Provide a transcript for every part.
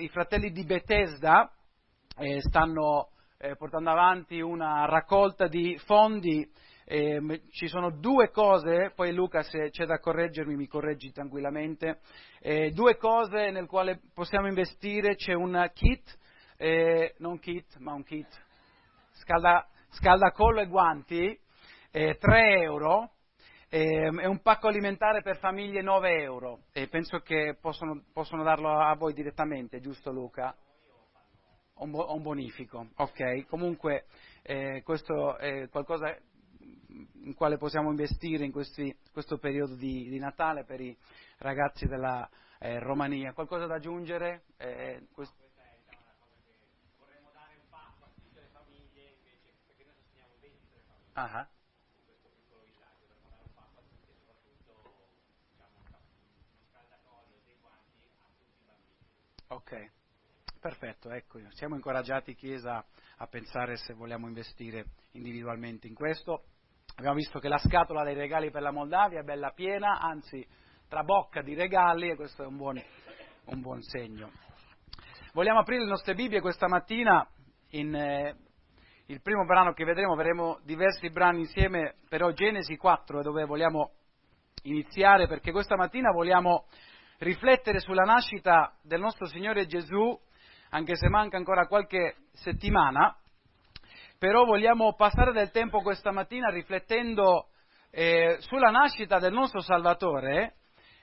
i fratelli di Bethesda stanno portando avanti una raccolta di fondi. Ci sono due cose, poi Luca, se c'è da correggermi mi correggi tranquillamente, due cose nel quale possiamo investire. C'è un kit, non kit, ma un kit, scaldacollo e guanti, 3 euro, e un pacco alimentare per famiglie 9 euro, e penso che possono darlo a voi direttamente, giusto Luca? Un bonifico, ok. Comunque questo è qualcosa in quale possiamo investire in questo periodo di Natale per i ragazzi della Romania. Qualcosa da aggiungere? Questa è già una cosa che vorremmo dare un passo a tutte le famiglie, invece, perché noi sosteniamo 23 famiglie in questo piccolo villaggio, vorremmo dare un passo a tutti e soprattutto diciamo, uno scaldacollo e dei guanti a tutti i bambini. Ok. Perfetto, ecco, siamo incoraggiati Chiesa a pensare se vogliamo investire individualmente in questo. Abbiamo visto che la scatola dei regali per la Moldavia è bella piena, anzi trabocca di regali, e questo è un buon segno. Vogliamo aprire le nostre Bibbie questa mattina in il primo brano che vedremo diversi brani insieme, però Genesi 4 è dove vogliamo iniziare, perché questa mattina vogliamo riflettere sulla nascita del nostro Signore Gesù, anche se manca ancora qualche settimana, però vogliamo passare del tempo questa mattina riflettendo sulla nascita del nostro Salvatore,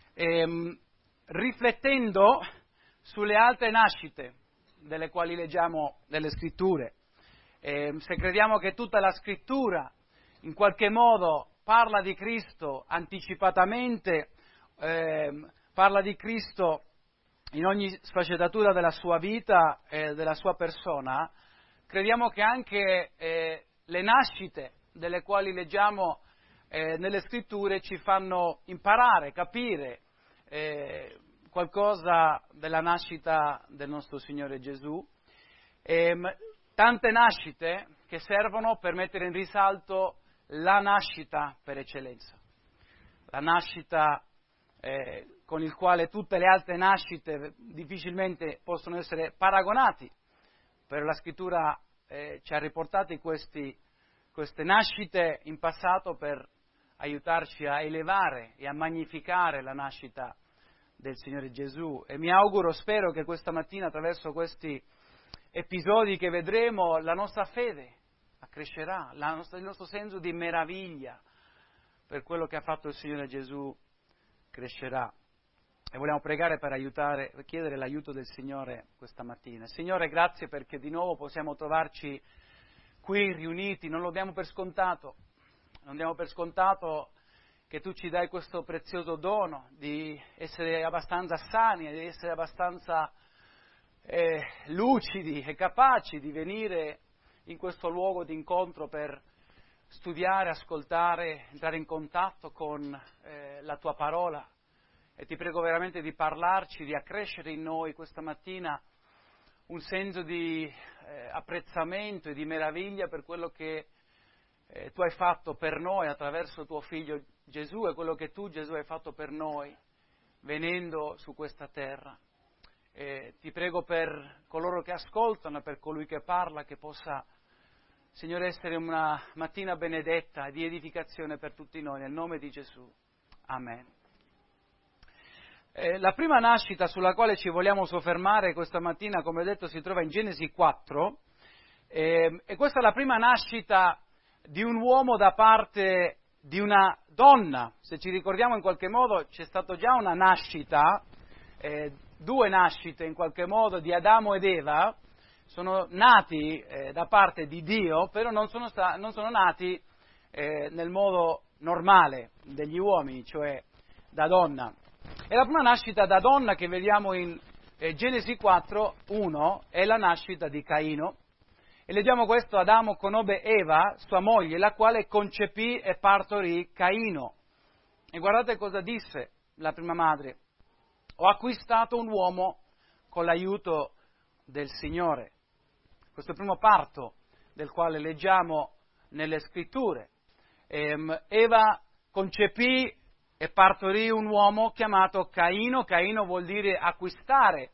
riflettendo sulle altre nascite delle quali leggiamo nelle Scritture. Se crediamo che tutta la Scrittura in qualche modo parla di Cristo anticipatamente, parla di Cristo in ogni sfaccettatura della sua vita e della sua persona, crediamo che anche le nascite delle quali leggiamo nelle Scritture ci fanno imparare, capire qualcosa della nascita del nostro Signore Gesù. Tante nascite che servono per mettere in risalto la nascita per eccellenza, la nascita con il quale tutte le altre nascite difficilmente possono essere paragonati, però la Scrittura ci ha riportati queste nascite in passato per aiutarci a elevare e a magnificare la nascita del Signore Gesù, e mi auguro, spero che questa mattina attraverso questi episodi che vedremo la nostra fede accrescerà, il nostro senso di meraviglia per quello che ha fatto il Signore Gesù crescerà. E vogliamo pregare per chiedere l'aiuto del Signore questa mattina. Signore, grazie perché di nuovo possiamo trovarci qui riuniti, non lo diamo per scontato, non diamo per scontato che tu ci dai questo prezioso dono di essere abbastanza sani, di essere abbastanza lucidi e capaci di venire in questo luogo di incontro per studiare, ascoltare, entrare in contatto con la tua parola. E ti prego veramente di parlarci, di accrescere in noi questa mattina un senso di apprezzamento e di meraviglia per quello che tu hai fatto per noi attraverso tuo figlio Gesù, e quello che tu, Gesù, hai fatto per noi venendo su questa terra. Ti prego per coloro che ascoltano e per colui che parla, che possa, Signore, essere una mattina benedetta e di edificazione per tutti noi, nel nome di Gesù. Amen. La prima nascita sulla quale ci vogliamo soffermare questa mattina, come ho detto, si trova in Genesi 4, e questa è la prima nascita di un uomo da parte di una donna. Se ci ricordiamo, in qualche modo c'è stata già una nascita, due nascite in qualche modo di Adamo ed Eva, sono nati da parte di Dio, però non sono nati nel modo normale degli uomini, cioè da donna. E la prima nascita da donna che vediamo in Genesi 4:1 è la nascita di Caino. E leggiamo questo: Adamo conobbe Eva, sua moglie, la quale concepì e partorì Caino. E guardate cosa disse la prima madre: ho acquistato un uomo con l'aiuto del Signore. Questo è il primo parto del quale leggiamo nelle Scritture. Eva concepì e partorì un uomo chiamato Caino. Caino vuol dire acquistare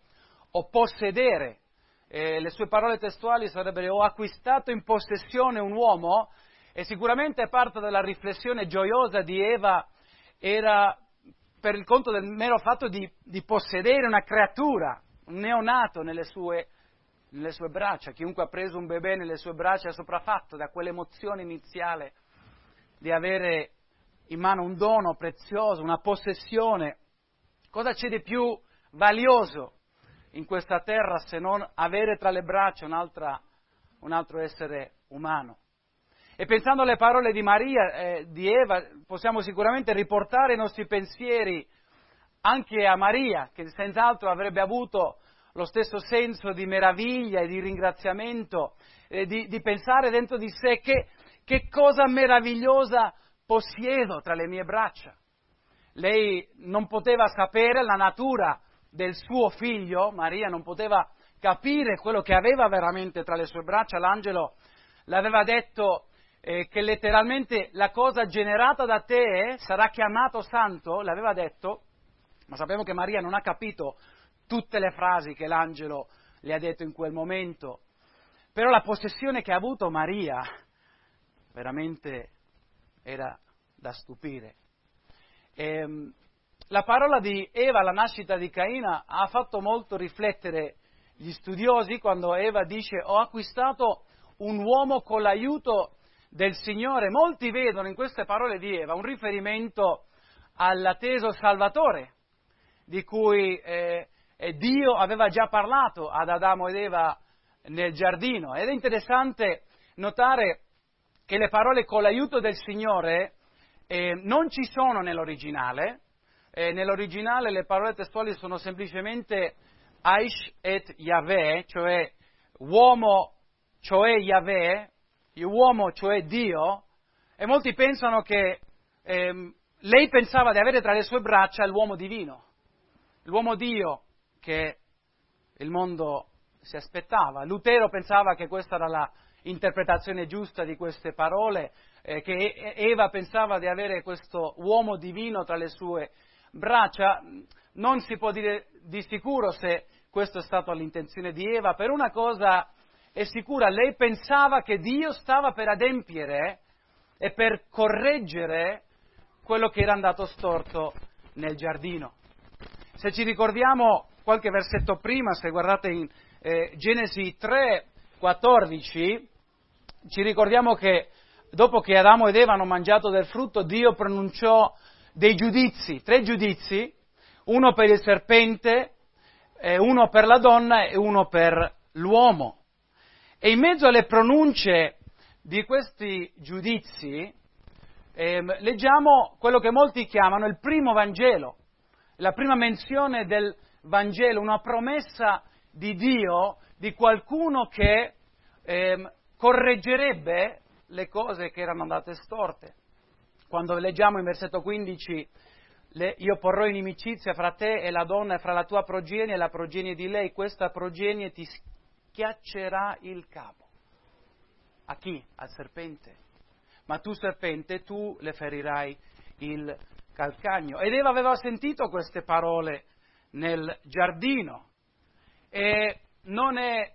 o possedere. Le sue parole testuali sarebbero: ho acquistato in possessione un uomo, e sicuramente parte della riflessione gioiosa di Eva era per il conto del mero fatto di possedere una creatura, un neonato nelle sue braccia. Chiunque ha preso un bebè nelle sue braccia è sopraffatto da quell'emozione iniziale di avere in mano un dono prezioso, una possessione. Cosa c'è di più valioso in questa terra se non avere tra le braccia un altro essere umano? E pensando alle parole di Maria, di Eva, possiamo sicuramente riportare i nostri pensieri anche a Maria, che senz'altro avrebbe avuto lo stesso senso di meraviglia e di ringraziamento, di pensare dentro di sé che cosa meravigliosa possiedo tra le mie braccia. Lei non poteva sapere la natura del suo figlio, Maria non poteva capire quello che aveva veramente tra le sue braccia. L'angelo l'aveva detto che letteralmente la cosa generata da te sarà chiamato santo, l'aveva detto, ma sappiamo che Maria non ha capito tutte le frasi che l'angelo le ha detto in quel momento. Però la possessione che ha avuto Maria veramente era da stupire. La parola di Eva alla nascita di Caina ha fatto molto riflettere gli studiosi quando Eva dice: ho acquistato un uomo con l'aiuto del Signore. Molti vedono in queste parole di Eva un riferimento all'atteso Salvatore di cui Dio aveva già parlato ad Adamo ed Eva nel giardino. Ed è interessante notare che le parole con l'aiuto del Signore non ci sono nell'originale. Nell'originale le parole testuali sono semplicemente Aish et Yahweh, cioè uomo, cioè Yahweh, uomo, cioè Dio, e molti pensano che lei pensava di avere tra le sue braccia l'uomo divino, l'uomo Dio che il mondo si aspettava. Lutero pensava che questa era la interpretazione giusta di queste parole, che Eva pensava di avere questo uomo divino tra le sue braccia. Non si può dire di sicuro se questa è stata l'intenzione di Eva. Per una cosa è sicura: lei pensava che Dio stava per adempiere e per correggere quello che era andato storto nel giardino. Se ci ricordiamo qualche versetto prima, se guardate in Genesi 3,14, ci ricordiamo che dopo che Adamo ed Eva hanno mangiato del frutto, Dio pronunciò dei giudizi, 3 giudizi, uno per il serpente, uno per la donna e uno per l'uomo. E in mezzo alle pronunce di questi giudizi leggiamo quello che molti chiamano il primo Vangelo, la prima menzione del Vangelo, una promessa di Dio, di qualcuno che correggerebbe le cose che erano andate storte. Quando leggiamo in versetto 15, io porrò inimicizia fra te e la donna e fra la tua progenie e la progenie di lei, questa progenie ti schiaccerà il capo. A chi? Al serpente. Ma tu serpente, tu le ferirai il calcagno. Ed Eva aveva sentito queste parole nel giardino. E non è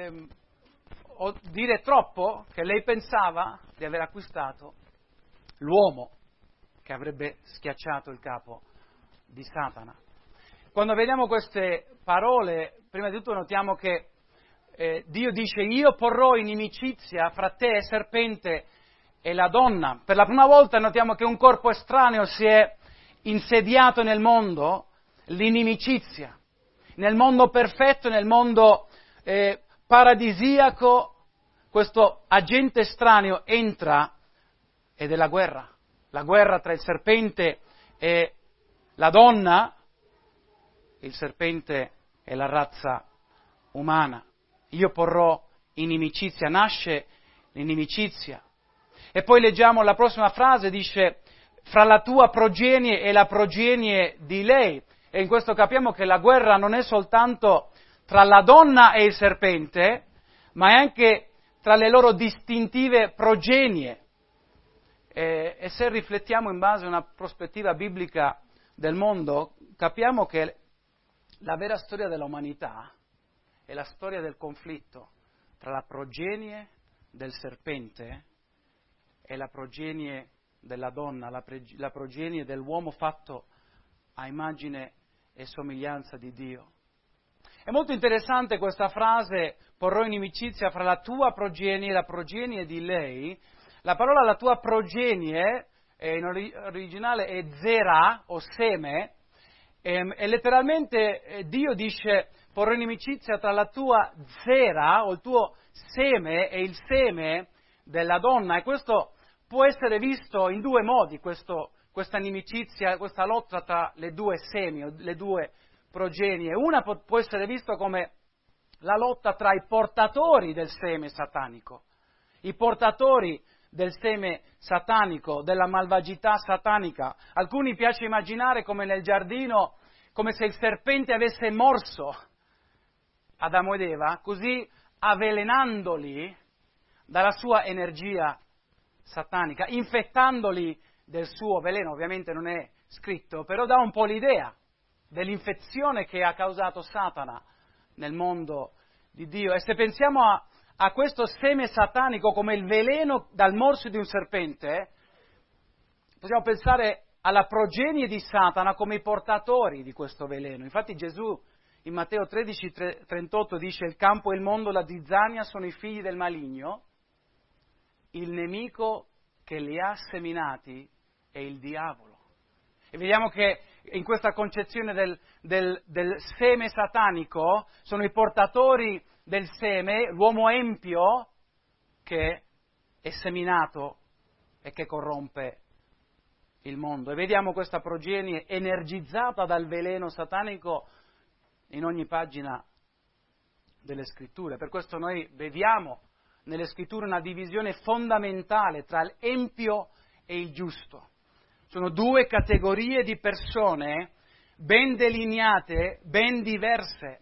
dire troppo che lei pensava di aver acquistato l'uomo che avrebbe schiacciato il capo di Satana. Quando vediamo queste parole, prima di tutto notiamo che Dio dice: io porrò inimicizia fra te, serpente, e la donna. Per la prima volta notiamo che un corpo estraneo si è insediato nel mondo, l'inimicizia. Nel mondo perfetto, nel mondo paradisiaco, questo agente estraneo entra ed è la guerra tra il serpente e la donna. Il serpente è la razza umana. Io porrò inimicizia, nasce l'inimicizia. E poi leggiamo la prossima frase, dice: fra la tua progenie e la progenie di lei. E in questo capiamo che la guerra non è soltanto tra la donna e il serpente, ma è anche tra le loro distintive progenie. E se riflettiamo in base a una prospettiva biblica del mondo, capiamo che la vera storia dell'umanità è la storia del conflitto tra la progenie del serpente e la progenie della donna, la progenie dell'uomo fatto a immagine e somiglianza di Dio. È molto interessante questa frase, porrò inimicizia fra la tua progenie e la progenie di lei. La parola la tua progenie, in originale è zera o seme, e letteralmente Dio dice porrò inimicizia tra la tua zera o il tuo seme e il seme della donna, e questo può essere visto in due modi, questa inimicizia, questa lotta tra le due semi, le due progenie. Una può essere vista come la lotta tra i portatori del seme satanico, i portatori del seme satanico, della malvagità satanica. Alcuni piace immaginare come nel giardino, come se il serpente avesse morso Adamo ed Eva, così avvelenandoli dalla sua energia satanica, infettandoli del suo veleno. Ovviamente non è scritto, però dà un po' l'idea dell'infezione che ha causato Satana nel mondo di Dio. E se pensiamo a questo seme satanico come il veleno dal morso di un serpente, possiamo pensare alla progenie di Satana come i portatori di questo veleno. Infatti Gesù in Matteo 13:38 dice: il campo e il mondo, la zizzania sono i figli del maligno, il nemico che li ha seminati è il diavolo. E vediamo che in questa concezione del seme satanico sono i portatori del seme, l'uomo empio che è seminato e che corrompe il mondo. E vediamo questa progenie energizzata dal veleno satanico in ogni pagina delle Scritture. Per questo noi vediamo nelle Scritture una divisione fondamentale tra l'empio e il giusto. Sono due categorie di persone ben delineate, ben diverse,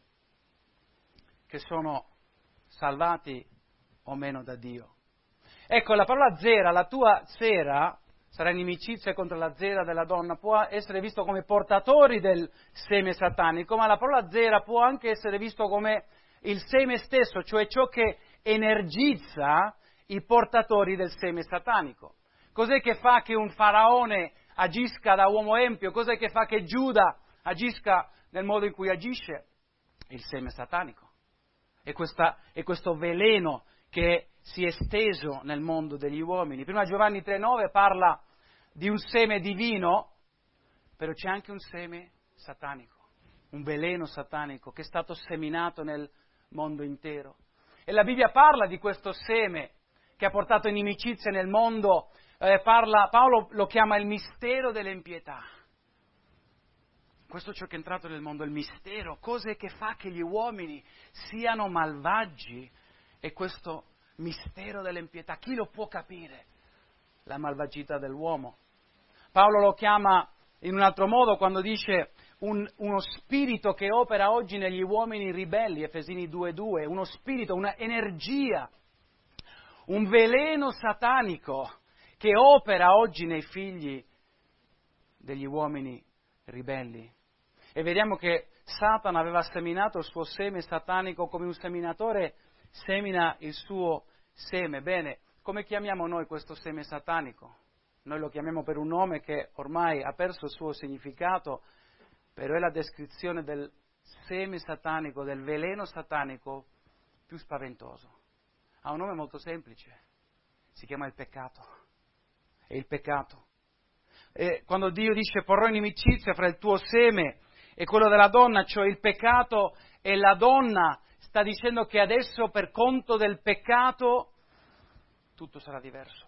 che sono salvati o meno da Dio. Ecco, la parola zera, la tua zera, sarà inimicizia contro la zera della donna, può essere visto come portatori del seme satanico, ma la parola zera può anche essere visto come il seme stesso, cioè ciò che energizza i portatori del seme satanico. Cos'è che fa che un faraone agisca da uomo empio? Cos'è che fa che Giuda agisca nel modo in cui agisce? Il seme satanico. E questo veleno che si è esteso nel mondo degli uomini. Prima Giovanni 3,9 parla di un seme divino, però c'è anche un seme satanico, un veleno satanico che è stato seminato nel mondo intero. E la Bibbia parla di questo seme che ha portato inimicizia nel mondo. Paolo lo chiama il mistero dell'impietà. Questo è ciò che è entrato nel mondo, il mistero, cos'è che fa che gli uomini siano malvagi, e questo mistero dell'impietà. Chi lo può capire? La malvagità dell'uomo. Paolo lo chiama in un altro modo quando dice uno spirito che opera oggi negli uomini ribelli, Efesini 2,2, uno spirito, una energia, un veleno satanico che opera oggi nei figli degli uomini ribelli. E vediamo che Satana aveva seminato il suo seme satanico come un seminatore semina il suo seme. Bene, come chiamiamo noi questo seme satanico? Noi lo chiamiamo per un nome che ormai ha perso il suo significato, però è la descrizione del seme satanico, del veleno satanico più spaventoso. Ha un nome molto semplice, si chiama il peccato. È il peccato. E quando Dio dice porrò inimicizia fra il tuo seme e quello della donna, cioè il peccato e la donna, sta dicendo che adesso per conto del peccato tutto sarà diverso.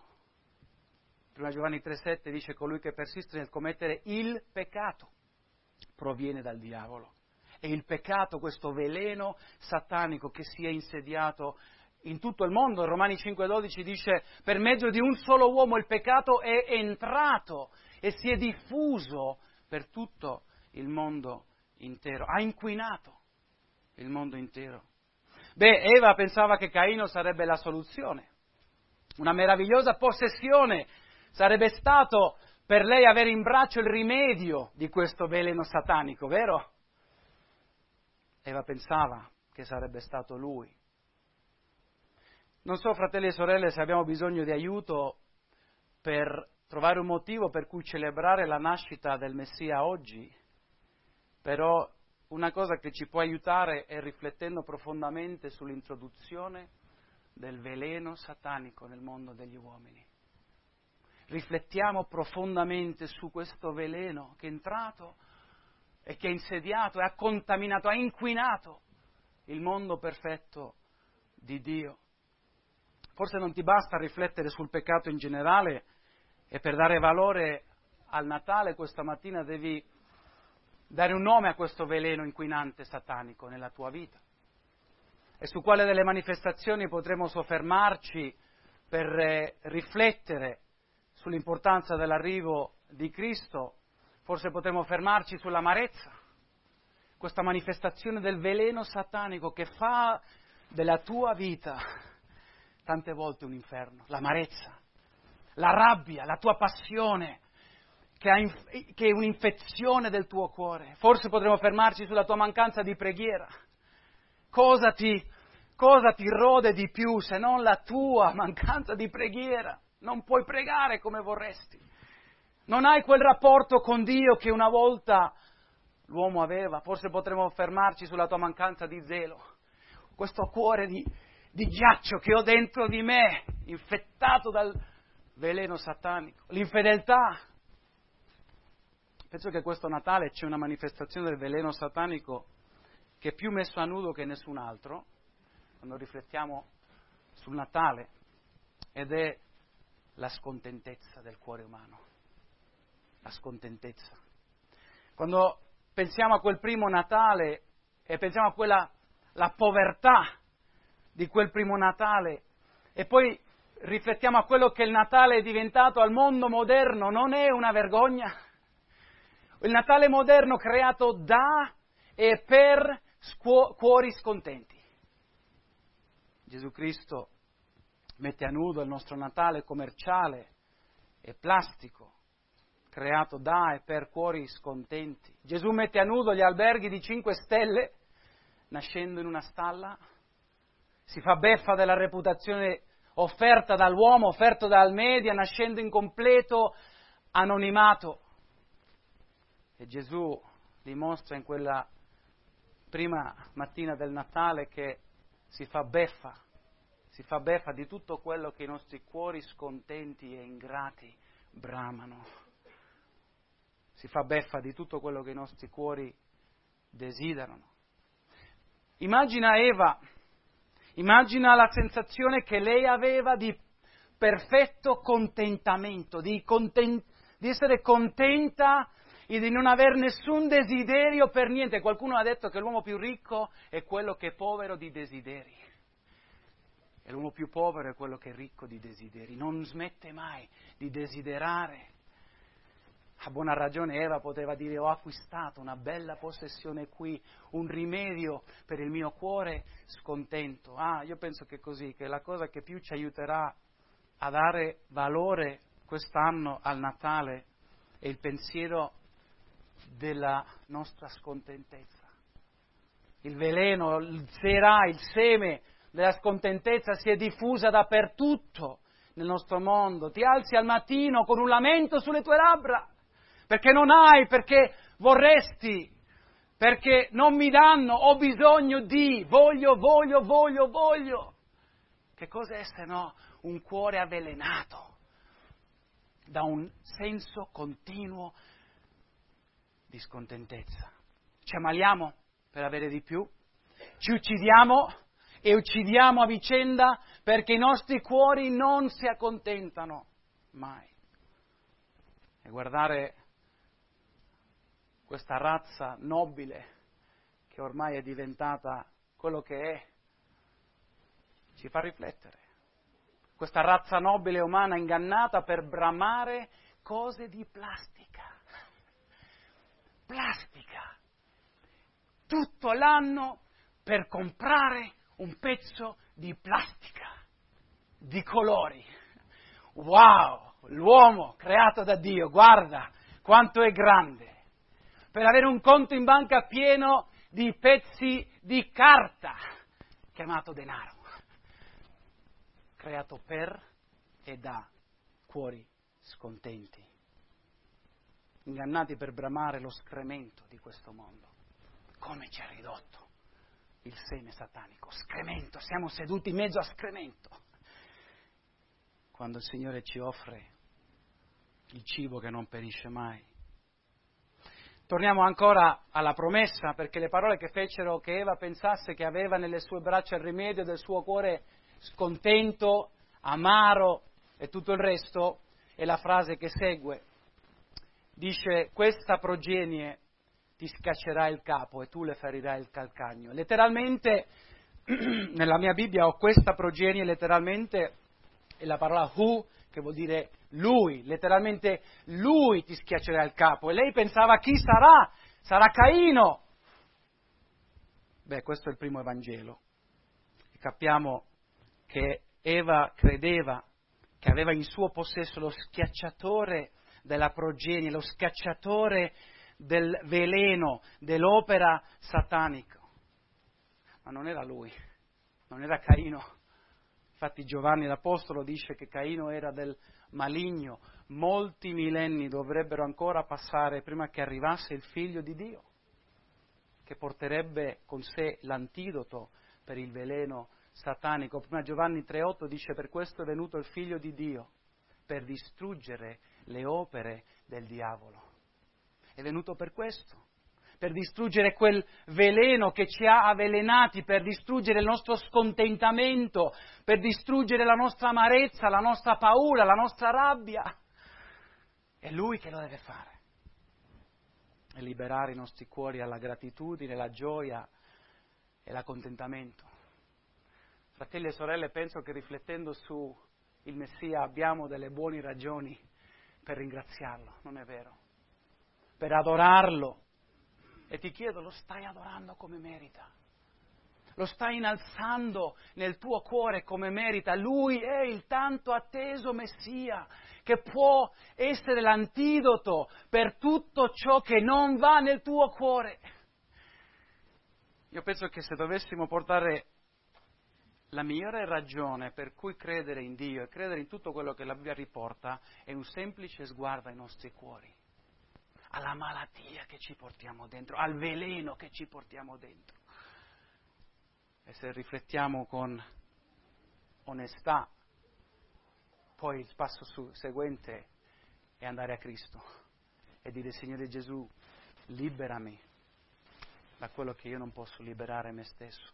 Prima Giovanni 3,7 dice colui che persiste nel commettere il peccato proviene dal diavolo. E il peccato, questo veleno satanico che si è insediato in tutto il mondo. Romani 5,12 dice per mezzo di un solo uomo il peccato è entrato e si è diffuso per tutto il mondo intero, ha inquinato il mondo intero. Eva pensava che Caino sarebbe la soluzione, una meravigliosa possessione sarebbe stato per lei avere in braccio il rimedio di questo veleno satanico, vero? Eva pensava che sarebbe stato Lui. Non so, fratelli e sorelle, se abbiamo bisogno di aiuto per trovare un motivo per cui celebrare la nascita del Messia oggi, però una cosa che ci può aiutare è riflettendo profondamente sull'introduzione del veleno satanico nel mondo degli uomini. Riflettiamo profondamente su questo veleno che è entrato e che ha insediato e ha contaminato, ha inquinato il mondo perfetto di Dio. Forse non ti basta riflettere sul peccato in generale e per dare valore al Natale questa mattina devi dare un nome a questo veleno inquinante satanico nella tua vita. E su quale delle manifestazioni potremo soffermarci per riflettere sull'importanza dell'arrivo di Cristo? Forse potremo fermarci sull'amarezza, questa manifestazione del veleno satanico che fa della tua vita tante volte un inferno, l'amarezza, la rabbia, la tua passione, che è un'infezione del tuo cuore. Forse potremo fermarci sulla tua mancanza di preghiera. Cosa ti rode di più se non la tua mancanza di preghiera? Non puoi pregare come vorresti. Non hai quel rapporto con Dio che una volta l'uomo aveva. Forse potremo fermarci sulla tua mancanza di zelo. Questo cuore di ghiaccio che ho dentro di me, infettato dal veleno satanico. L'infedeltà. Penso che questo Natale c'è una manifestazione del veleno satanico che è più messo a nudo che nessun altro, quando riflettiamo sul Natale, ed è la scontentezza del cuore umano. La scontentezza. Quando pensiamo a quel primo Natale e pensiamo a la povertà di quel primo Natale e poi riflettiamo a quello che il Natale è diventato al mondo moderno, non è una vergogna? Il Natale moderno creato da e per cuori scontenti. Gesù Cristo mette a nudo il nostro Natale commerciale e plastico, creato da e per cuori scontenti. Gesù mette a nudo gli alberghi di 5 stelle, nascendo in una stalla. Si fa beffa della reputazione offerta dall'uomo, offerta dal media, nascendo in completo anonimato. E Gesù dimostra in quella prima mattina del Natale che si fa beffa di tutto quello che i nostri cuori scontenti e ingrati bramano. Si fa beffa di tutto quello che i nostri cuori desiderano. Immagina Eva, immagina la sensazione che lei aveva di perfetto contentamento, di essere contenta e di non aver nessun desiderio per niente. Qualcuno ha detto che l'uomo più ricco è quello che è povero di desideri. E l'uomo più povero è quello che è ricco di desideri. Non smette mai di desiderare. A buona ragione Eva poteva dire: ho acquistato una bella possessione qui, un rimedio per il mio cuore scontento. Io penso che è così, che la cosa che più ci aiuterà a dare valore quest'anno al Natale è il pensiero della nostra scontentezza. Il veleno, il seme della scontentezza si è diffusa dappertutto nel nostro mondo. Ti alzi al mattino con un lamento sulle tue labbra, perché non hai, perché vorresti, perché non mi danno, ho bisogno di, voglio. Che cos'è se no un cuore avvelenato da un senso continuo di scontentezza? Ci ammaliamo per avere di più, ci uccidiamo e uccidiamo a vicenda perché i nostri cuori non si accontentano mai. E guardare questa razza nobile che ormai è diventata quello che è, ci fa riflettere. Questa razza nobile umana ingannata per bramare cose di plastica. Plastica. Tutto l'anno per comprare un pezzo di plastica, di colori. Wow! L'uomo creato da Dio, guarda quanto è grande. Per avere un conto in banca pieno di pezzi di carta. chiamato denaro, creato per e da cuori scontenti, ingannati per bramare lo scremento di questo mondo. Come ci ha ridotto il seme satanico, scremento, siamo seduti in mezzo a scremento, quando il Signore ci offre il cibo che non perisce mai. Torniamo ancora alla promessa, perché le parole che fecero che Eva pensasse che aveva nelle sue braccia il rimedio del suo cuore scontento, amaro e tutto il resto, è la frase che segue. Dice: questa progenie ti schiaccerà il capo e tu le ferirai il calcagno. Letteralmente, nella mia Bibbia ho questa progenie, letteralmente è la parola who, che vuol dire lui, letteralmente lui ti schiaccerà il capo. E lei pensava: chi sarà? Sarà Caino. Beh, questo è il primo Evangelo. E capiamo che Eva credeva che aveva in suo possesso lo schiacciatore della progenie, lo schiacciatore del veleno, dell'opera satanica. Ma non era lui, non era Caino. Infatti Giovanni l'Apostolo dice che Caino era del maligno. Molti millenni dovrebbero ancora passare prima che arrivasse il Figlio di Dio, che porterebbe con sé l'antidoto per il veleno satanico. Prima Giovanni 3,8 dice: per questo è venuto il Figlio di Dio, per distruggere le opere del diavolo. È venuto per questo, per distruggere quel veleno che ci ha avvelenati, per distruggere il nostro scontentamento, per distruggere la nostra amarezza, la nostra paura, la nostra rabbia. È Lui che lo deve fare. E liberare i nostri cuori alla gratitudine, la gioia e l'accontentamento. Fratelli e sorelle, penso che riflettendo su il Messia abbiamo delle buone ragioni per ringraziarlo, non è vero? Per adorarlo. E ti chiedo, lo stai adorando come merita? Lo stai innalzando nel tuo cuore come merita? Lui è il tanto atteso Messia, che può essere l'antidoto per tutto ciò che non va nel tuo cuore. Io penso che se dovessimo portare la migliore ragione per cui credere in Dio e credere in tutto quello che la Bibbia riporta è un semplice sguardo ai nostri cuori, alla malattia che ci portiamo dentro, al veleno che ci portiamo dentro. E se riflettiamo con onestà, poi il passo seguente è andare a Cristo e dire: Signore Gesù, liberami da quello che io non posso liberare me stesso.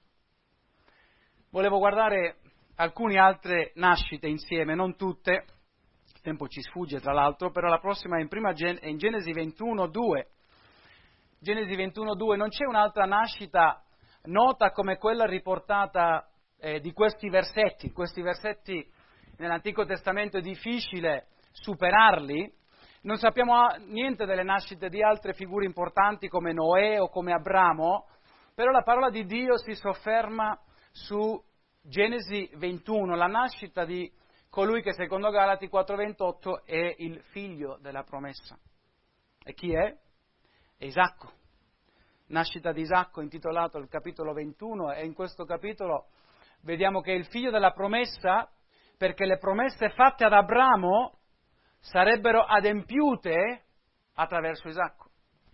Volevo guardare alcune altre nascite insieme, non tutte. Il tempo ci sfugge tra l'altro, però la prossima è in Genesi 21:2. Genesi 21:2, non c'è un'altra nascita nota come quella riportata di questi versetti. Questi versetti nell'Antico Testamento è difficile superarli. Non sappiamo niente delle nascite di altre figure importanti come Noè o come Abramo, però la parola di Dio si sofferma su Genesi 21, la nascita di colui che secondo Galati 4:28 è il figlio della promessa. E chi è? È Isacco. Nascita di Isacco, intitolato il capitolo 21, e in questo capitolo vediamo che è il figlio della promessa perché le promesse fatte ad Abramo sarebbero adempiute attraverso Isacco.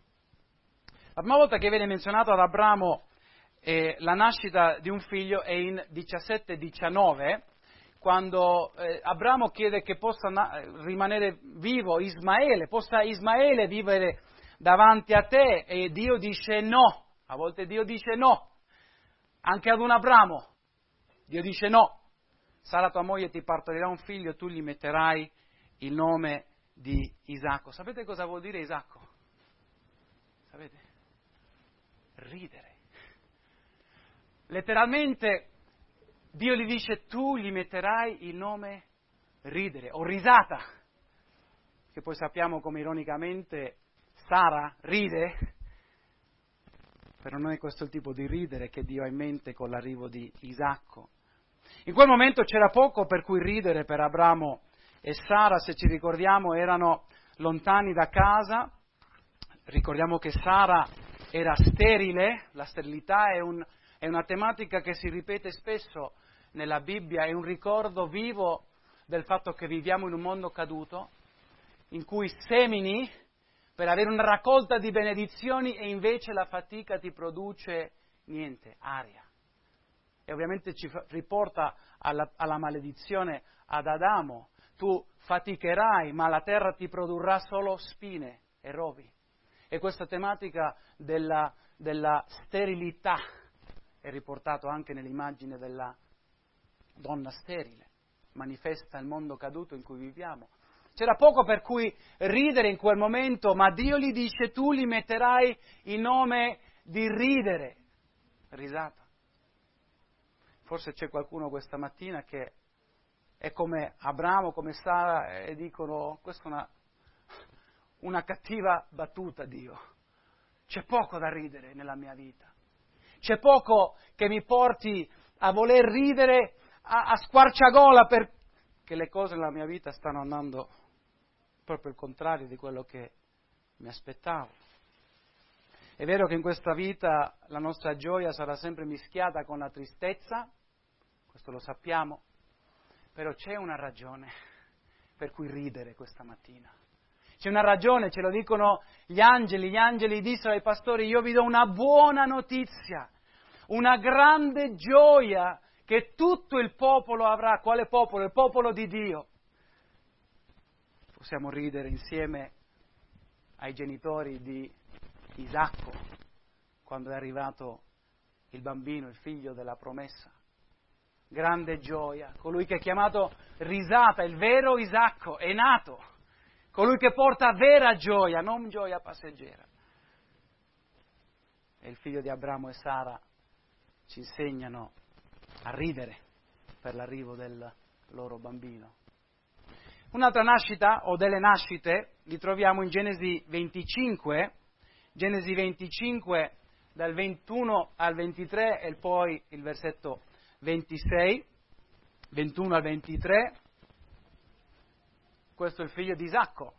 La prima volta che viene menzionato ad Abramo la nascita di un figlio è in 17:19, quando Abramo chiede che possa rimanere vivo Ismaele, possa Ismaele vivere davanti a te, e Dio dice no. A volte Dio dice no, anche ad un Abramo Dio dice no. Sara tua moglie ti partorirà un figlio, tu gli metterai il nome di Isacco. Sapete cosa vuol dire Isacco? Sapete? Ridere. Letteralmente Dio gli dice: tu gli metterai il nome ridere o risata, che poi sappiamo come ironicamente Sara ride, però non è questo il tipo di ridere che Dio ha in mente con l'arrivo di Isacco. In quel momento c'era poco per cui ridere per Abramo e Sara, se ci ricordiamo, erano lontani da casa. Ricordiamo che Sara era sterile, la sterilità è un è una tematica che si ripete spesso nella Bibbia, è un ricordo vivo del fatto che viviamo in un mondo caduto, in cui semini per avere una raccolta di benedizioni e invece la fatica ti produce niente, aria. E ovviamente ci riporta alla maledizione ad Adamo. Tu faticherai, ma la terra ti produrrà solo spine e rovi. E questa tematica della sterilità è riportato anche nell'immagine della donna sterile, manifesta il mondo caduto in cui viviamo. C'era poco per cui ridere in quel momento, ma Dio gli dice: tu gli metterai il nome di ridere, risata. Forse c'è qualcuno questa mattina che è come Abramo, come Sara, e dicono: questa è una cattiva battuta, Dio. C'è poco da ridere nella mia vita. C'è poco che mi porti a voler ridere a squarciagola, perché le cose nella mia vita stanno andando proprio il contrario di quello che mi aspettavo. È vero che in questa vita la nostra gioia sarà sempre mischiata con la tristezza, questo lo sappiamo, però c'è una ragione per cui ridere questa mattina. C'è una ragione, ce lo dicono gli angeli dissero ai pastori: io vi do una buona notizia, una grande gioia che tutto il popolo avrà. Quale popolo? Il popolo di Dio. Possiamo ridere insieme ai genitori di Isacco quando è arrivato il bambino, il figlio della promessa. Grande gioia, colui che è chiamato risata, il vero Isacco, è nato, colui che porta vera gioia, non gioia passeggera. E il figlio di Abramo e Sara ci insegnano a ridere per l'arrivo del loro bambino. Un'altra nascita, o delle nascite, li troviamo in Genesi 25 dal 21 al 23 e poi il versetto 26, 21 al 23. Questo è il figlio di Isacco.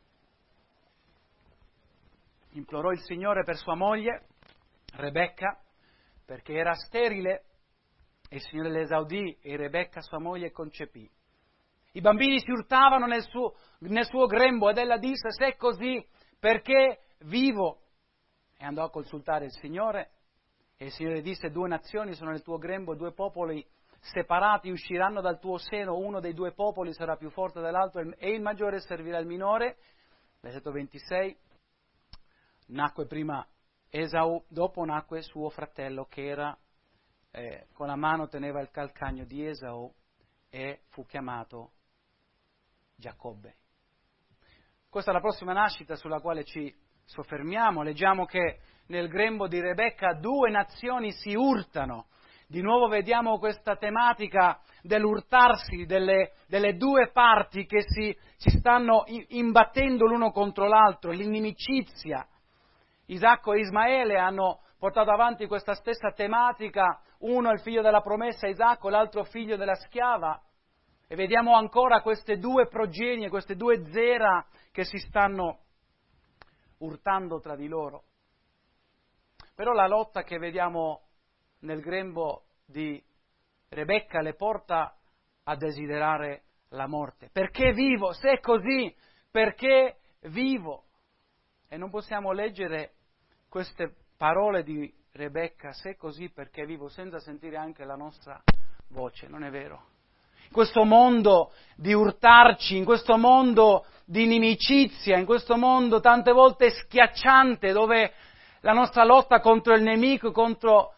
Implorò il Signore per sua moglie, Rebecca, perché era sterile, e il Signore l'esaudì e Rebecca, sua moglie, concepì. I bambini si urtavano nel suo grembo ed ella disse: se è così, perché vivo? E andò a consultare il Signore, e il Signore disse: 2 nazioni sono nel tuo grembo, 2 popoli separati usciranno dal tuo seno, uno dei 2 popoli sarà più forte dell'altro e il maggiore servirà il minore. Versetto 26, nacque prima Esau, dopo nacque suo fratello che era, con la mano teneva il calcagno di Esau e fu chiamato Giacobbe. Questa è la prossima nascita sulla quale ci soffermiamo. Leggiamo che nel grembo di Rebecca 2 nazioni si urtano. Di nuovo vediamo questa tematica dell'urtarsi delle 2 parti che si stanno imbattendo l'uno contro l'altro, l'inimicizia. Isacco e Ismaele hanno portato avanti questa stessa tematica, uno è il figlio della promessa, Isacco, l'altro figlio della schiava, e vediamo ancora queste 2 progenie, queste 2 zera che si stanno urtando tra di loro. Però la lotta che vediamo nel grembo di Rebecca le porta a desiderare la morte. Perché vivo? Se è così, perché vivo? E non possiamo leggere queste parole di Rebecca, se è così, perché vivo, senza sentire anche la nostra voce, non è vero? In questo mondo di urtarci, in questo mondo di inimicizia, in questo mondo tante volte schiacciante, dove la nostra lotta contro il nemico, contro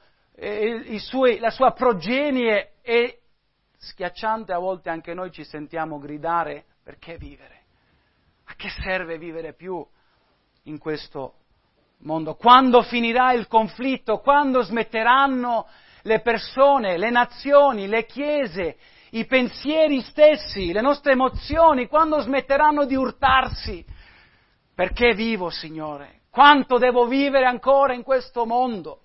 la sua progenie è schiacciante, a volte anche noi ci sentiamo gridare: perché vivere? A che serve vivere più in questo mondo? Quando finirà il conflitto? Quando smetteranno le persone, le nazioni, le chiese, i pensieri stessi, le nostre emozioni, quando smetteranno di urtarsi? Perché vivo, Signore? Quanto devo vivere ancora in questo mondo?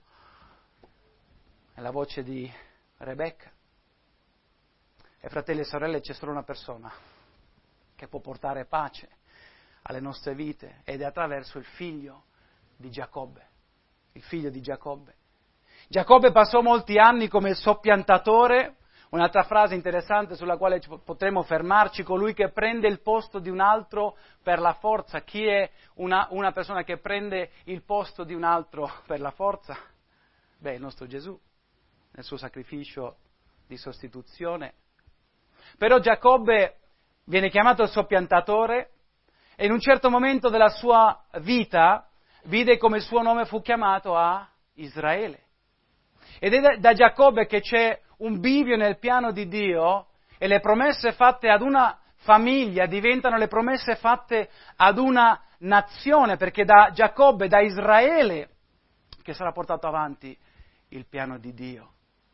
È la voce di Rebecca. E fratelli e sorelle, c'è solo una persona che può portare pace alle nostre vite, ed è attraverso il figlio di Giacobbe. Il figlio di Giacobbe. Giacobbe passò molti anni come soppiantatore, un'altra frase interessante sulla quale potremmo fermarci, colui che prende il posto di un altro per la forza. Chi è una persona che prende il posto di un altro per la forza? Beh, il nostro Gesù, nel suo sacrificio di sostituzione. Però Giacobbe viene chiamato il soppiantatore e in un certo momento della sua vita vide come il suo nome fu chiamato a Israele. Ed è da Giacobbe che c'è un bivio nel piano di Dio e le promesse fatte ad una famiglia diventano le promesse fatte ad una nazione, perché da Giacobbe, da Israele, che sarà portato avanti il piano di Dio.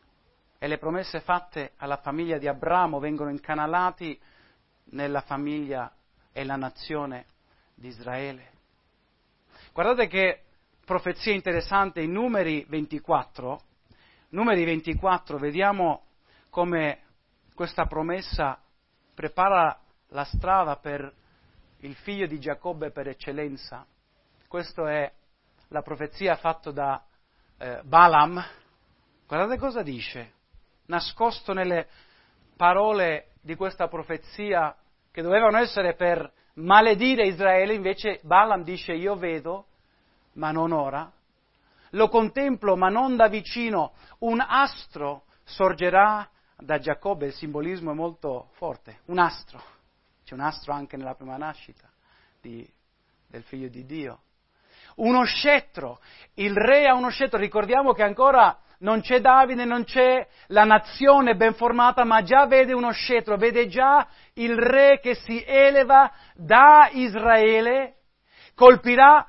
E le promesse fatte alla famiglia di Abramo vengono incanalati nella famiglia e la nazione di Israele. Guardate che profezia interessante in Numeri 24. Numeri 24, vediamo come questa promessa prepara la strada per il figlio di Giacobbe per eccellenza. Questa è la profezia fatta da Balaam. Guardate cosa dice, nascosto nelle parole di questa profezia che dovevano essere per maledire Israele, invece Balaam dice: io vedo, ma non ora, lo contemplo, ma non da vicino, un astro sorgerà da Giacobbe. Il simbolismo è molto forte, un astro, c'è un astro anche nella prima nascita del figlio di Dio. Uno scettro, il re ha uno scettro, ricordiamo che ancora non c'è Davide, non c'è la nazione ben formata, ma già vede uno scettro, vede già il re che si eleva da Israele, colpirà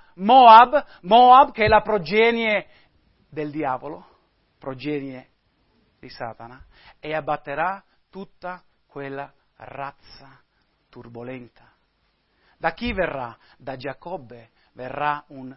Moab che è la progenie del diavolo, progenie di Satana, e abbatterà tutta quella razza turbolenta. Da chi verrà? Da Giacobbe verrà un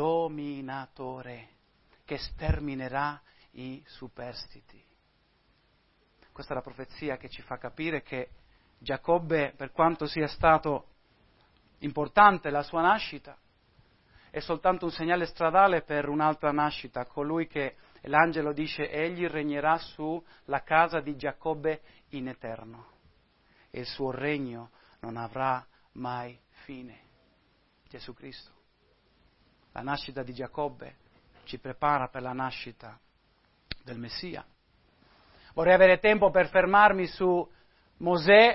dominatore che sterminerà i superstiti. Questa è la profezia che ci fa capire che Giacobbe, per quanto sia stato importante la sua nascita, è soltanto un segnale stradale per un'altra nascita, colui che l'angelo dice: egli regnerà sulla casa di Giacobbe in eterno e il suo regno non avrà mai fine. Gesù Cristo. La nascita di Giacobbe ci prepara per la nascita del Messia. Vorrei avere tempo per fermarmi su Mosè,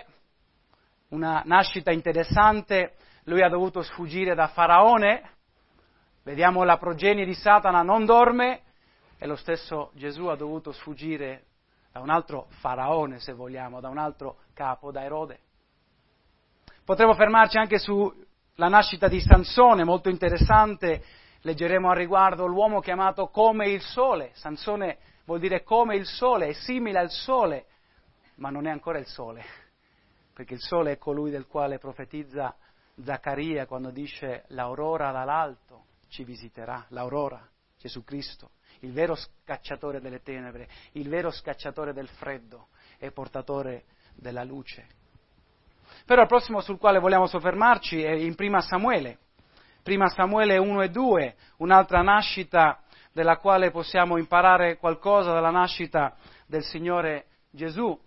una nascita interessante. Lui ha dovuto sfuggire da Faraone. Vediamo la progenie di Satana non dorme, e lo stesso Gesù ha dovuto sfuggire da un altro faraone, se vogliamo, da un altro capo, da Erode. Potremmo fermarci anche sulla nascita di Sansone, molto interessante. Leggeremo al riguardo l'uomo chiamato come il sole. Sansone vuol dire come il sole, è simile al sole, ma non è ancora il sole, perché il sole è colui del quale profetizza Zaccaria quando dice: l'aurora dall'alto ci visiterà, l'aurora, Gesù Cristo, il vero scacciatore delle tenebre, il vero scacciatore del freddo e portatore della luce. Però il prossimo sul quale vogliamo soffermarci è in Prima Samuele 1 e 2, un'altra nascita della quale possiamo imparare qualcosa dalla nascita del Signore Gesù.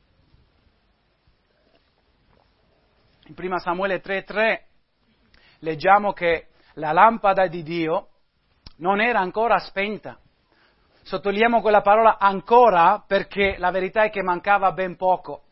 In Prima Samuele 3:3 leggiamo che la lampada di Dio non era ancora spenta. Sottolineiamo quella parola ancora perché la verità è che mancava ben poco.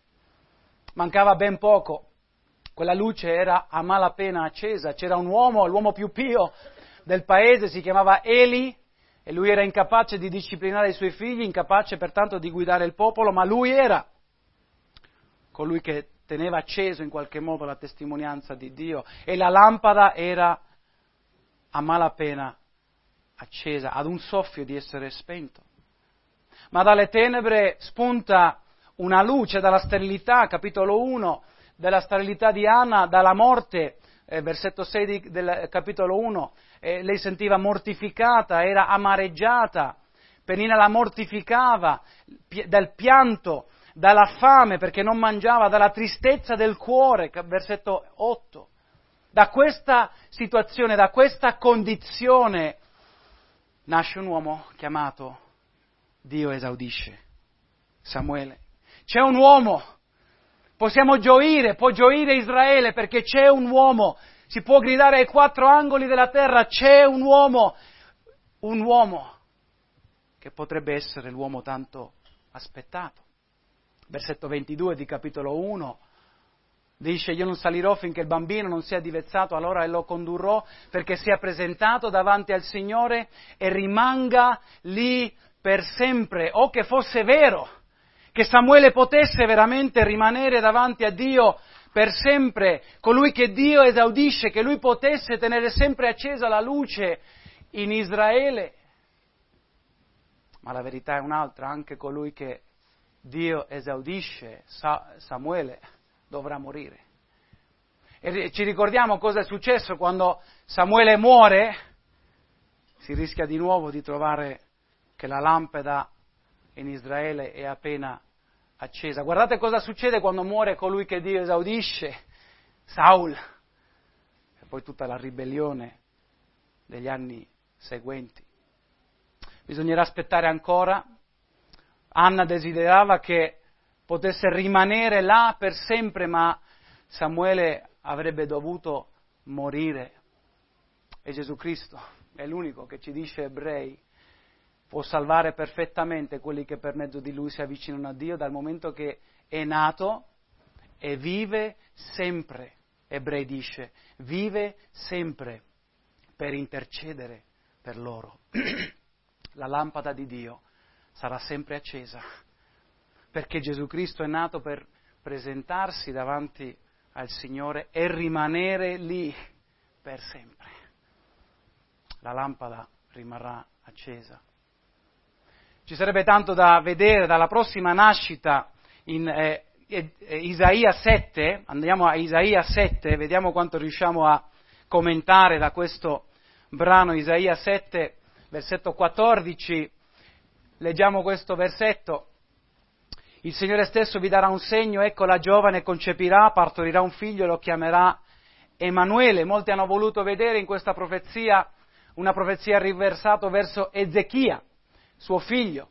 Quella luce era a malapena accesa. C'era un uomo, l'uomo più pio del paese, si chiamava Eli, e lui era incapace di disciplinare i suoi figli, incapace pertanto di guidare il popolo, ma lui era colui che teneva acceso in qualche modo la testimonianza di Dio, e la lampada era a malapena accesa, ad un soffio di essere spento. Ma dalle tenebre spunta una luce, dalla sterilità, capitolo 1, della sterilità di Anna, dalla morte, versetto 6 del capitolo 1, lei sentiva mortificata, era amareggiata, Penina la mortificava, dal pianto, dalla fame perché non mangiava, dalla tristezza del cuore, versetto 8. Da questa situazione, da questa condizione nasce un uomo chiamato Dio esaudisce Samuele. C'è un uomo, possiamo gioire, può gioire Israele perché c'è un uomo, si può gridare ai quattro angoli della terra, c'è un uomo che potrebbe essere l'uomo tanto aspettato. Versetto 22 di capitolo 1 dice: io non salirò finché il bambino non sia divezzato, allora lo condurrò perché sia presentato davanti al Signore e rimanga lì per sempre. O che fosse vero che Samuele potesse veramente rimanere davanti a Dio per sempre, colui che Dio esaudisce, che lui potesse tenere sempre accesa la luce in Israele. Ma la verità è un'altra, anche colui che Dio esaudisce, Samuele, dovrà morire. E ci ricordiamo cosa è successo quando Samuele muore, si rischia di nuovo di trovare che la lampada in Israele è appena accesa. Guardate cosa succede quando muore colui che Dio esaudisce, Saul, e poi tutta la ribellione degli anni seguenti. Bisognerà aspettare ancora. Anna desiderava che potesse rimanere là per sempre, ma Samuele avrebbe dovuto morire. E Gesù Cristo è l'unico che ci dice Ebrei può salvare perfettamente quelli che per mezzo di lui si avvicinano a Dio dal momento che è nato e vive sempre. Ebrei dice, vive sempre per intercedere per loro. La lampada di Dio sarà sempre accesa, perché Gesù Cristo è nato per presentarsi davanti al Signore e rimanere lì per sempre. La lampada rimarrà accesa. Ci sarebbe tanto da vedere dalla prossima nascita in Isaia 7, andiamo a Isaia 7, vediamo quanto riusciamo a commentare da questo brano. Isaia 7, versetto 14, leggiamo questo versetto. Il Signore stesso vi darà un segno, ecco la giovane concepirà, partorirà un figlio e lo chiamerà Emanuele. Molti hanno voluto vedere in questa profezia una profezia riversata verso Ezechia, suo figlio.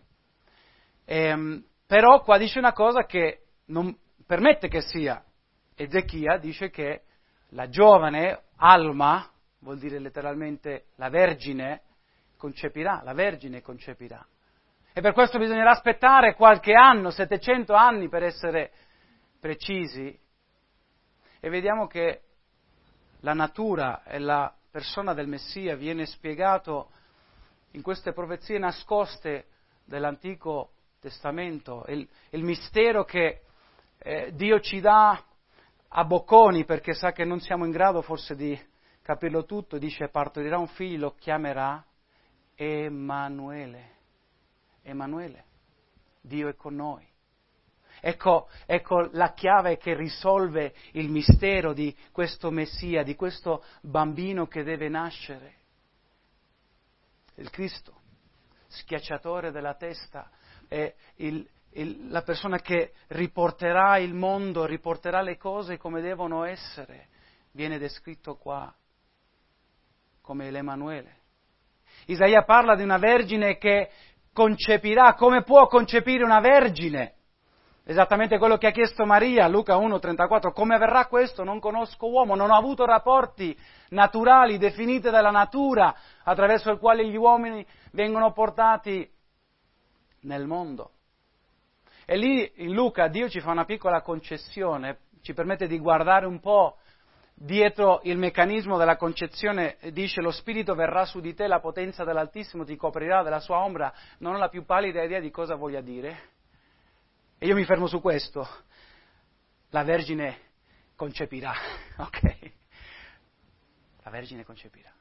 Però qua dice una cosa che non permette che sia. Ezechia dice che la giovane, Alma, vuol dire letteralmente la vergine, concepirà, la vergine concepirà. E per questo bisognerà aspettare qualche anno, 700 anni per essere precisi, e vediamo che la natura e la persona del Messia viene spiegato in queste profezie nascoste dell'Antico Testamento, il mistero che Dio ci dà a bocconi perché sa che non siamo in grado forse di capirlo tutto. Dice partorirà un figlio, lo chiamerà Emanuele. Emanuele, Dio è con noi. Ecco la chiave che risolve il mistero di questo Messia, di questo bambino che deve nascere. Il Cristo, schiacciatore della testa, è la persona che riporterà il mondo, riporterà le cose come devono essere. Viene descritto qua come l'Emanuele. Isaia parla di una vergine che concepirà. Come può concepire una vergine? Esattamente quello che ha chiesto Maria, Luca 1,34. Come avverrà questo? Non conosco uomo, non ho avuto rapporti naturali definiti dalla natura attraverso il quale gli uomini vengono portati nel mondo. E lì in Luca Dio ci fa una piccola concessione, ci permette di guardare un po' dietro il meccanismo della concezione. Dice: lo Spirito verrà su di te, la potenza dell'Altissimo ti coprirà della sua ombra. Non ho la più pallida idea di cosa voglia dire. E io mi fermo su questo. La Vergine concepirà, ok? La Vergine concepirà.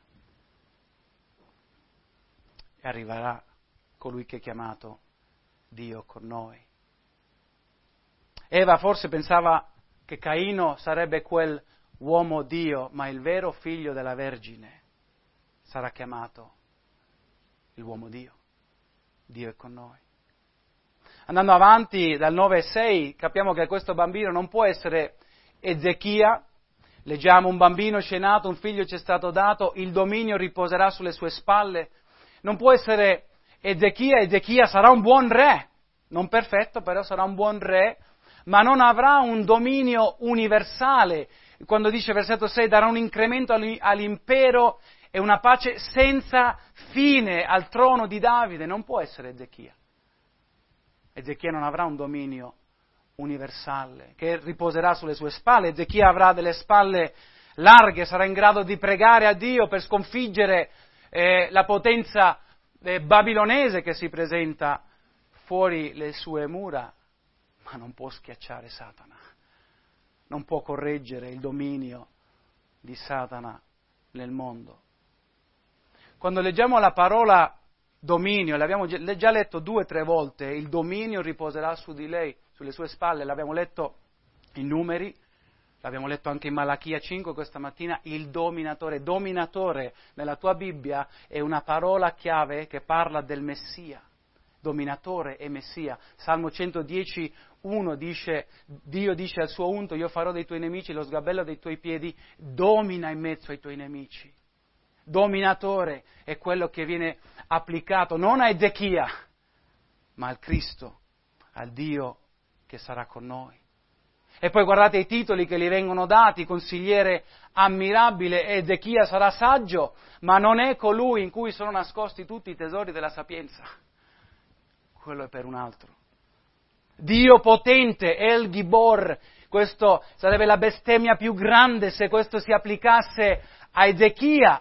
E arriverà colui che è chiamato Dio con noi. Eva forse pensava che Caino sarebbe quel uomo Dio, ma il vero figlio della Vergine sarà chiamato l'uomo Dio. Dio è con noi. Andando avanti dal 9-6 capiamo che questo bambino non può essere Ezechia. Leggiamo: un bambino ci è nato, un figlio ci è stato dato, il dominio riposerà sulle sue spalle. Non può essere Ezechia sarà un buon re, non perfetto, però sarà un buon re, ma non avrà un dominio universale. Quando dice versetto 6, darà un incremento all'impero e una pace senza fine al trono di Davide. Non può essere Ezechia. Ezechia non avrà un dominio universale che riposerà sulle sue spalle. Ezechia avrà delle spalle larghe, sarà in grado di pregare a Dio per sconfiggere la potenza babilonese che si presenta fuori le sue mura, ma non può schiacciare Satana, non può correggere il dominio di Satana nel mondo. Quando leggiamo la parola dominio, l'abbiamo già letto 2 o 3 volte, il dominio riposerà su di lei, sulle sue spalle, l'abbiamo letto in Numeri, l'abbiamo letto anche in Malachia 5 questa mattina, il dominatore. Dominatore nella tua Bibbia è una parola chiave che parla del Messia. Dominatore e Messia. Salmo 110, 1 dice, Dio dice al suo unto, io farò dei tuoi nemici lo sgabello dei tuoi piedi, domina in mezzo ai tuoi nemici. Dominatore è quello che viene applicato non a Ezechia, ma al Cristo, al Dio che sarà con noi. E poi guardate i titoli che gli vengono dati, consigliere ammirabile, Ezechia sarà saggio, ma non è colui in cui sono nascosti tutti i tesori della sapienza. Quello è per un altro. Dio potente, El Gibor, questo sarebbe la bestemmia più grande se questo si applicasse a Ezechia.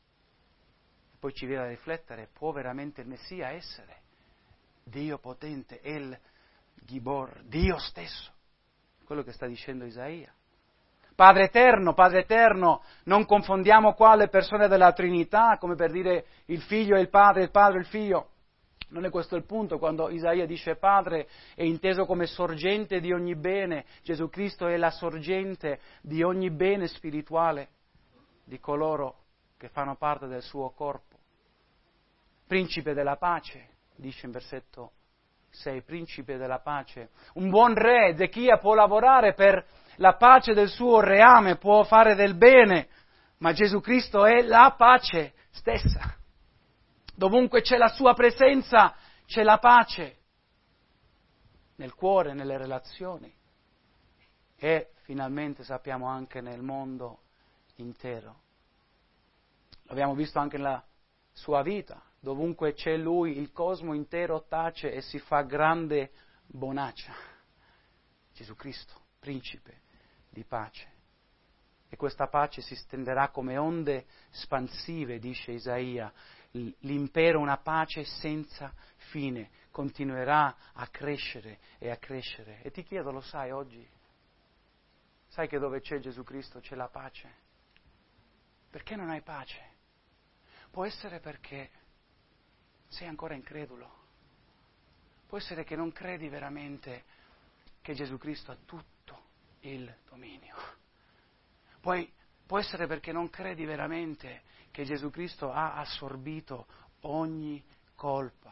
Poi ci viene da riflettere, può veramente il Messia essere Dio potente, El Gibor, Dio stesso? Quello che sta dicendo Isaia. Padre eterno, non confondiamo qua le persone della Trinità, come per dire il Figlio e il Padre e il Figlio. Non è questo il punto, quando Isaia dice Padre è inteso come sorgente di ogni bene, Gesù Cristo è la sorgente di ogni bene spirituale di coloro che fanno parte del suo corpo. Principe della pace, dice in versetto 6, principe della pace. Un buon re, Ezechia, può lavorare per la pace del suo reame, può fare del bene, ma Gesù Cristo è la pace stessa. Dovunque c'è la sua presenza, c'è la pace, nel cuore, nelle relazioni e finalmente sappiamo anche nel mondo intero. L'abbiamo visto anche nella sua vita, dovunque c'è Lui, il cosmo intero tace e si fa grande bonaccia. Gesù Cristo, principe di pace. E questa pace si stenderà come onde espansive, dice Isaia. L'impero, una pace senza fine, continuerà a crescere e a crescere. E ti chiedo, lo sai oggi? Sai che dove c'è Gesù Cristo c'è la pace? Perché non hai pace? Può essere perché sei ancora incredulo. Può essere che non credi veramente che Gesù Cristo ha tutto il dominio. Può essere perché non credi veramente che Gesù Cristo ha assorbito ogni colpa,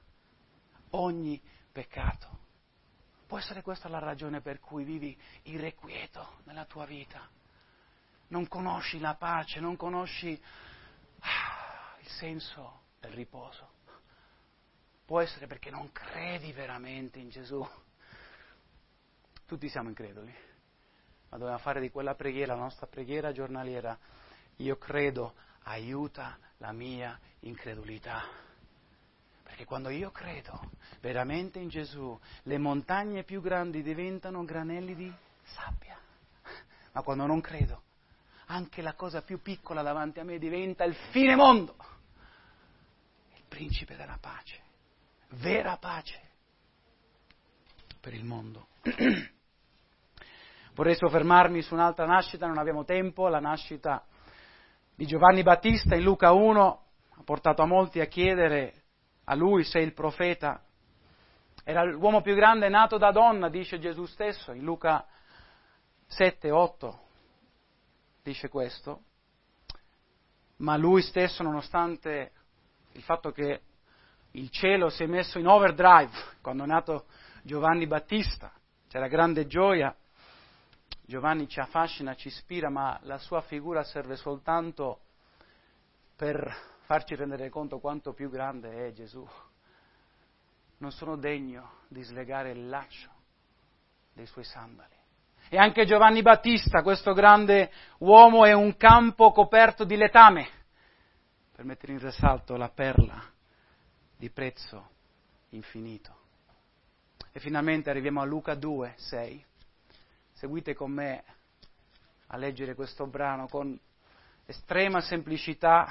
ogni peccato. Può essere questa la ragione per cui vivi irrequieto nella tua vita. Non conosci la pace, non conosci il senso del riposo. Può essere perché non credi veramente in Gesù. Tutti siamo increduli, ma dobbiamo fare di quella preghiera, la nostra preghiera giornaliera. Io credo, aiuta la mia incredulità. Perché quando io credo veramente in Gesù, le montagne più grandi diventano granelli di sabbia. Ma quando non credo, anche la cosa più piccola davanti a me diventa il fine mondo. Il principe della pace, vera pace per il mondo. Vorrei soffermarmi su un'altra nascita, non abbiamo tempo, la nascita di Giovanni Battista in Luca 1 ha portato a molti a chiedere a lui se è il profeta. Era l'uomo più grande nato da donna, dice Gesù stesso, in Luca 7-8 dice questo, ma lui stesso, nonostante il fatto che il cielo si è messo in overdrive quando è nato Giovanni Battista, c'era grande gioia, Giovanni ci affascina, ci ispira, ma la sua figura serve soltanto per farci rendere conto quanto più grande è Gesù. Non sono degno di slegare il laccio dei suoi sandali. E anche Giovanni Battista, questo grande uomo, è un campo coperto di letame, per mettere in risalto la perla di prezzo infinito. E finalmente arriviamo a Luca 2, 6. Seguite con me a leggere questo brano con estrema semplicità.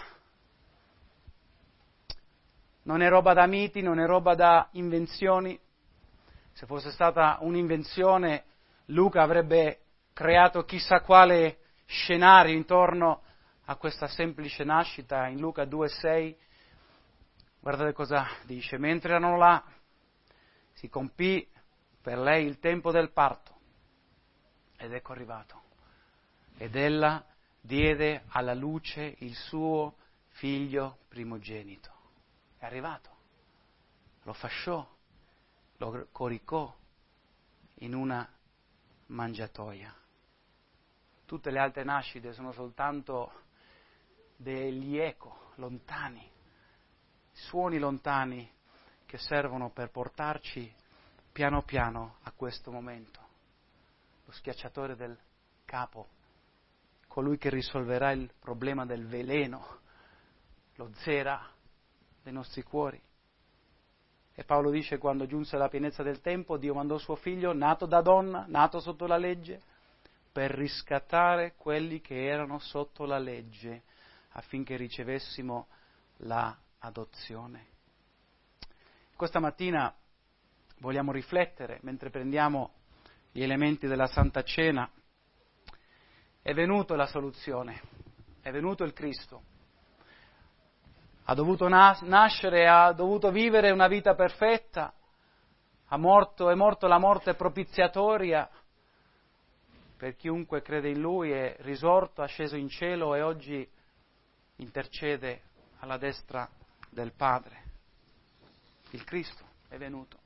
Non è roba da miti, non è roba da invenzioni. Se fosse stata un'invenzione, Luca avrebbe creato chissà quale scenario intorno a questa semplice nascita. In Luca 2,6, guardate cosa dice: mentre erano là, si compì per lei il tempo del parto, ed ecco arrivato. Ed ella diede alla luce il suo figlio primogenito. È arrivato, lo fasciò, lo coricò in una mangiatoia. Tutte le altre nascite sono soltanto degli eco lontani, suoni lontani che servono per portarci piano piano a questo momento. Lo schiacciatore del capo, colui che risolverà il problema del veleno, lo zera dei nostri cuori. E Paolo dice: quando giunse la pienezza del tempo, Dio mandò suo figlio, nato da donna, nato sotto la legge, per riscattare quelli che erano sotto la legge, affinché ricevessimo la adozione. Questa mattina vogliamo riflettere, mentre prendiamo gli elementi della Santa Cena. È venuta la soluzione, è venuto il Cristo. Ha dovuto nascere, ha dovuto vivere una vita perfetta, è morto la morte propiziatoria per chiunque crede in Lui, è risorto, è sceso in cielo e oggi intercede alla destra del Padre. Il Cristo è venuto.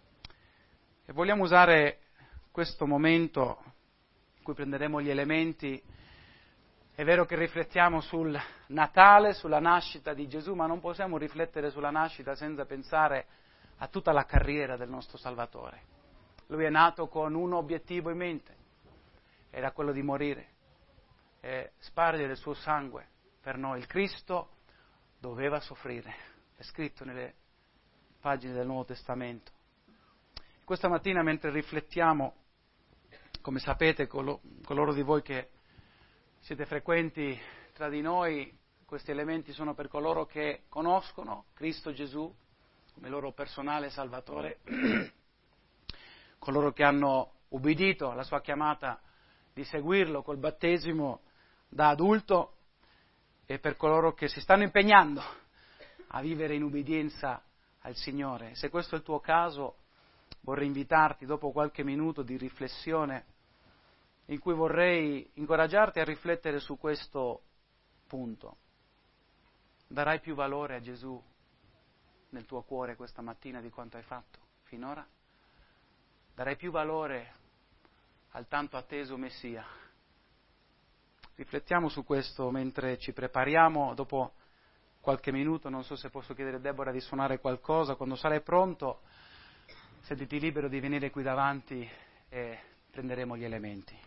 E vogliamo usare questo momento in cui prenderemo gli elementi. È vero che riflettiamo sul Natale, sulla nascita di Gesù, ma non possiamo riflettere sulla nascita senza pensare a tutta la carriera del nostro Salvatore. Lui è nato con un obiettivo in mente, era quello di morire e spargere il suo sangue per noi. Il Cristo doveva soffrire, è scritto nelle pagine del Nuovo Testamento. Questa mattina, mentre riflettiamo, come sapete, coloro di voi che siete frequenti tra di noi, questi elementi sono per coloro che conoscono Cristo Gesù come loro personale Salvatore, coloro che hanno ubbidito alla sua chiamata di seguirlo col battesimo da adulto e per coloro che si stanno impegnando a vivere in ubbidienza al Signore. Se questo è il tuo caso, vorrei invitarti dopo qualche minuto di riflessione in cui vorrei incoraggiarti a riflettere su questo punto. Darai più valore a Gesù nel tuo cuore questa mattina di quanto hai fatto finora? Darai più valore al tanto atteso Messia? Riflettiamo su questo mentre ci prepariamo. Dopo qualche minuto, non so se posso chiedere a Deborah di suonare qualcosa. Quando sarai pronto, sentiti libero di venire qui davanti e prenderemo gli elementi.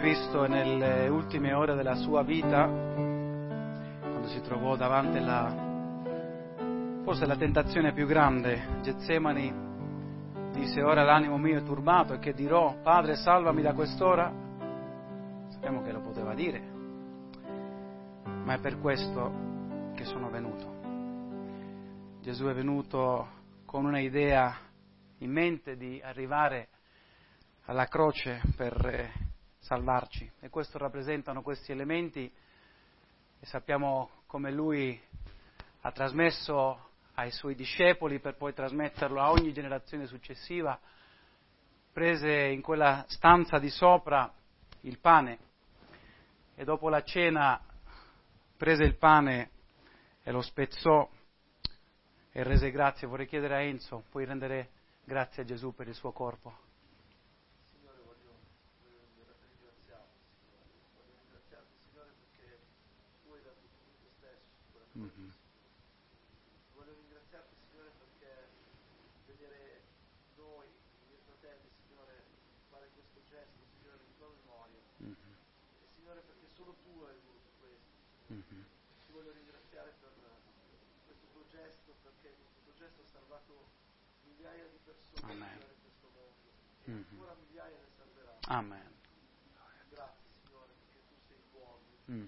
Cristo nelle ultime ore della sua vita, quando si trovò davanti forse la tentazione più grande, Getsemani, disse: ora l'animo mio è turbato e che dirò? Padre, salvami da quest'ora? Sappiamo che lo poteva dire, ma è per questo che sono venuto. Gesù è venuto con una idea in mente di arrivare alla croce per salvarci, e questo rappresentano questi elementi, e sappiamo come lui ha trasmesso ai suoi discepoli per poi trasmetterlo a ogni generazione successiva. Prese in quella stanza di sopra il pane e dopo la cena prese il pane e lo spezzò e rese grazie. Vorrei chiedere a Enzo, puoi rendere grazie a Gesù per il suo corpo? Signore, voglio ringraziarti, Signore, perché tu hai dato tutto te stesso su quella croce. Voglio ringraziarti, Signore, perché vedere noi, i miei fratelli, Signore, fare questo gesto, Signore, in tua memoria. E Signore, perché solo tu hai voluto questo. Ti voglio ringraziare per questo tuo gesto, perché questo tuo gesto ha salvato migliaia di persone, Signore, in questo mondo. E ancora migliaia ne salveranno. Amen. Grazie, Signore, perché tu sei buono.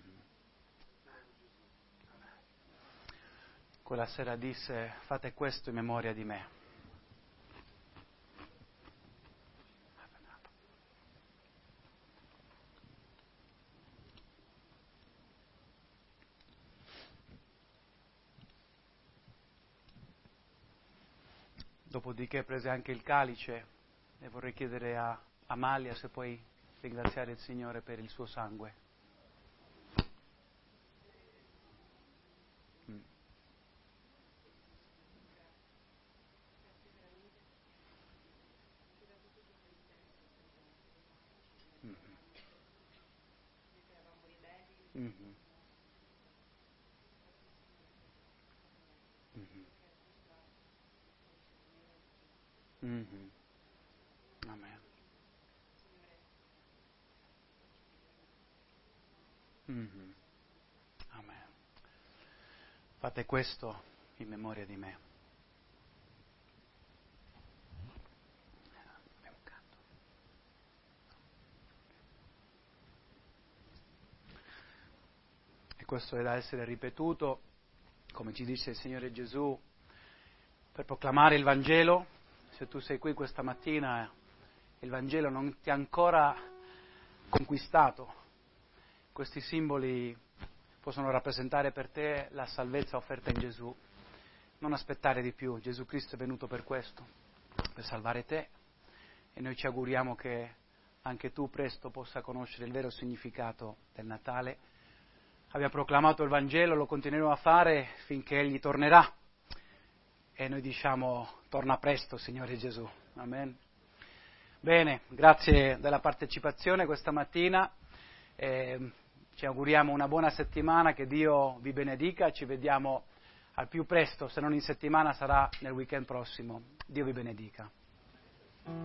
Quella sera disse: fate questo in memoria di me. Dopodiché prese anche il calice e vorrei chiedere a Amalia se puoi ringraziare il Signore per il suo sangue. Amen. Amen. Fate questo in memoria di me. E questo è da essere ripetuto, come ci dice il Signore Gesù, per proclamare il Vangelo. Se tu sei qui questa mattina e il Vangelo non ti ha ancora conquistato, questi simboli possono rappresentare per te la salvezza offerta in Gesù. Non aspettare di più, Gesù Cristo è venuto per questo, per salvare te, e noi ci auguriamo che anche tu presto possa conoscere il vero significato del Natale. Abbia proclamato il Vangelo, lo continueremo a fare finché Egli tornerà, e noi diciamo: torna presto, Signore Gesù. Amen. Bene, grazie della partecipazione questa mattina. Ci auguriamo una buona settimana, che Dio vi benedica, ci vediamo al più presto, se non in settimana sarà nel weekend prossimo. Dio vi benedica.